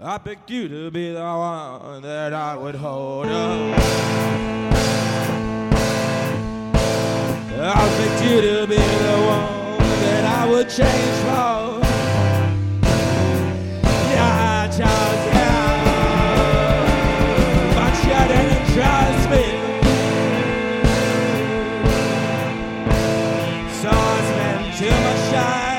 I picked you to be the one that I would hold up. I picked you to be the one that I would change for. Yeah, I chose you, but you didn't trust me. So I spent too much time